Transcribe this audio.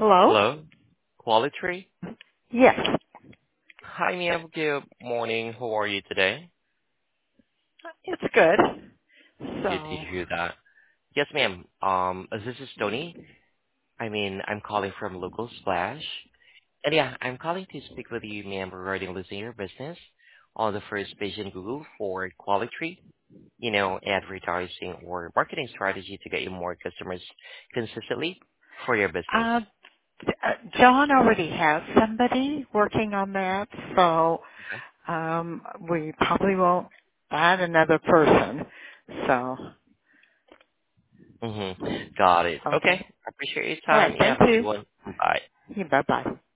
Hello? Hello, Quality. Yes, Hi, ma'am. Good morning. How are you today? it's good. Good to So, hear that. Yes, ma'am. This is Tony. I'm calling from Local Splash. And yeah, I'm calling to speak with you, ma'am, regarding listing your business on the first page in Google for quality, advertising or marketing strategy to get you more customers consistently for your business. uh, John already has somebody working on that, so Okay. we probably won't add another person. So, Mm-hmm. Got it. Okay. okay. I appreciate your All time. right. You Thank have a good you. one. Bye. Bye bye.